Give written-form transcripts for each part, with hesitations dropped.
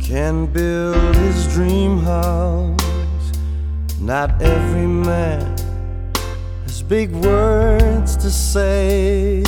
can build his dream house. Not every man has big words to say.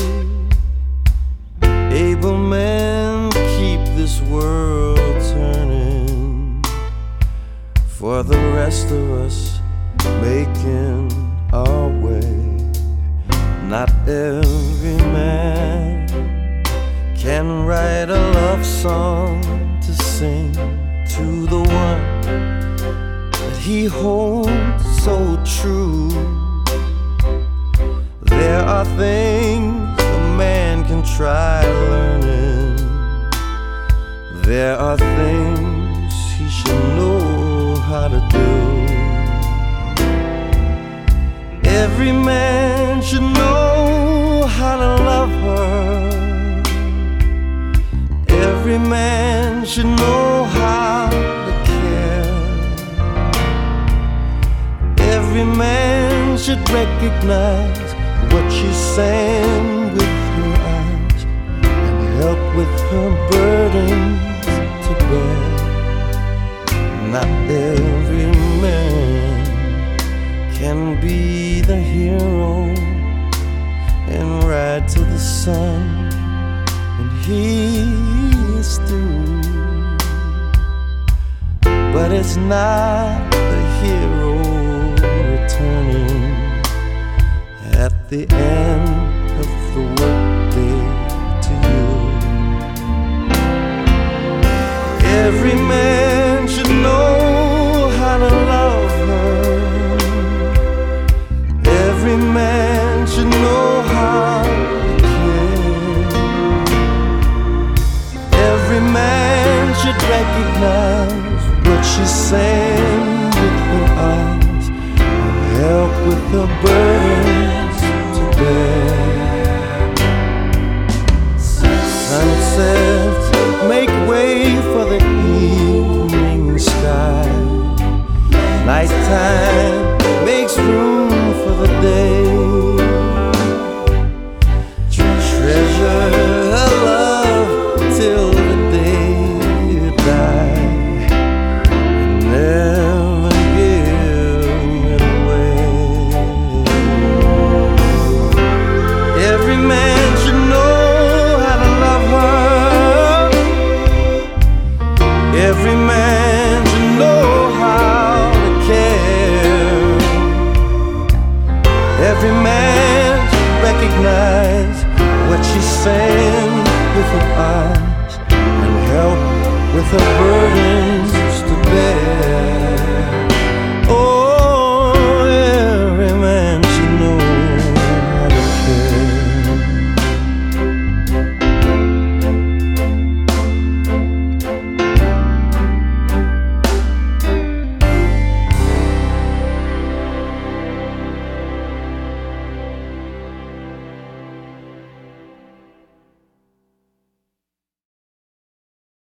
Able men keep this world turning, for the rest of us making our way. Not every man can write a love song to sing to the one that he holds so true. There are things a man can try learning. There are things he should know how to do. Every man should know how to love her. Every man should know how to care. Every man should recognize what she's saying with her eyes and help with her burdens to bear. Not every man can be the hero and ride to the sun when he is through. But it's not the hero returning at the end of the workday to you. Every man should know how to love her. Every man should know how to care. Every man should recognize what she's saying with her eyes and help with her burdens to bear. Sunsets make way for the evening sky. Nighttime makes room for the day. Treasure her love till the day you die, and never give it away. Every man should know how to love her. Every man should know how to care. Every man should recognize what she's saying with her eyes and help with her burden